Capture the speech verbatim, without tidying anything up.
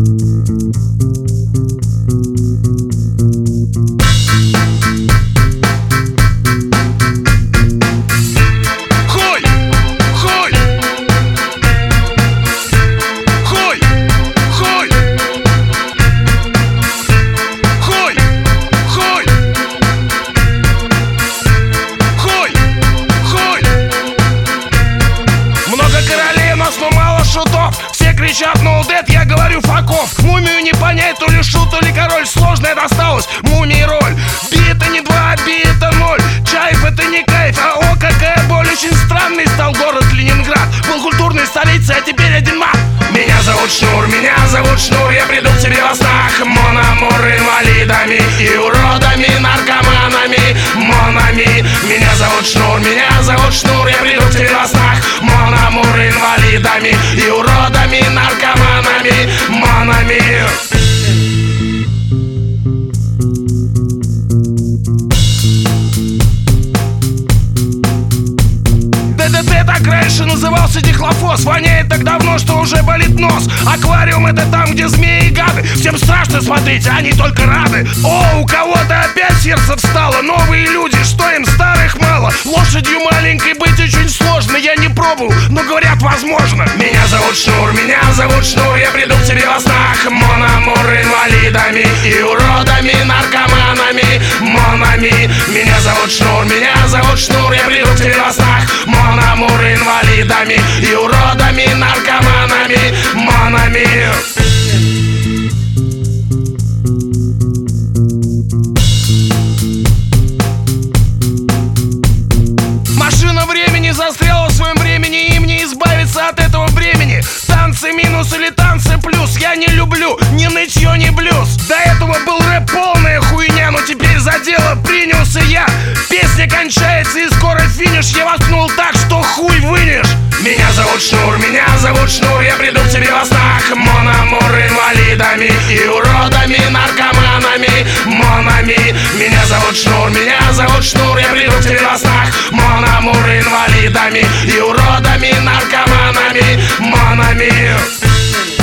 Все кричат no dead, я говорю факов. Мумию не понять, то ли шут, то ли король. Сложная досталась мумии роль. Би это не два, би это ноль. Чайф это не кайф, а о какая боль. Очень странный стал город Ленинград. Был культурной столицей, а теперь один мат. Меня зовут Шнур, меня зовут Шнур. Я приду к тебе во снах. Мон амур, инвалидами и уродами, наркоманами, монами. Меня зовут Шнур, меня зовут Шнур. Я приду к тебе во снах. Мон амур, инвалидами и уродами, наркоманами, монами. ДДТ так раньше назывался дихлофос. Воняет так давно, что уже болит нос. Аквариум это там, где змеи и гады. Всем страшно смотреть, а они только рады. О, у кого-то опять сердце встало. Новые люди, что им старых мало. Лошадью маленькой быть очень сложно. Я не пробовал, но говорят возможно. Меня зовут Шнур, меня зовут Шнур. Я приду к тебе во снах. Мон амур, инвалидами и уродами, наркоманами, монами. Меня зовут Шнур, меня зовут Шнур. Я приду к тебе во снах. Мон амур, инвалидами и уродами, наркоманами, монами. Машина времени застряла в своем времени, им не избавиться от этого времени. Танцы минус или танцы плюс я не люблю ни нытье, ни блюз. До этого был рэп полная хуйня, но теперь за дело принялся я. Песня кончается и скоро финиш. Я воткнул так, что хуй вынешь. Меня зовут Шнур, меня зовут Шнур. Я приду к тебе во снах. Мон амур, инвалидами и уродами, наркоманами, монами. Меня зовут Шнур, меня зовут Шнур. Я приду к тебе во снах. Мон амур, инвалидами и уродами, наркоманами, монами.